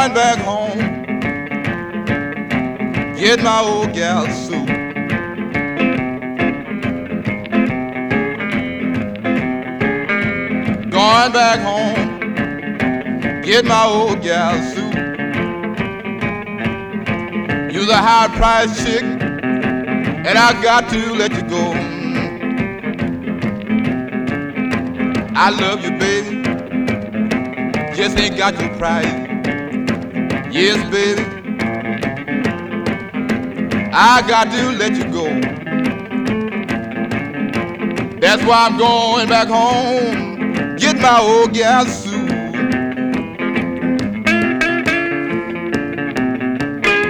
Going back home, get my old gal suit. Going back home, get my old gal suit. You're a high price chick, and I got to let you go. I love you, baby, just ain't got your price. Yes, baby, I got to let you go. That's why I'm going back home, get my old gal suit.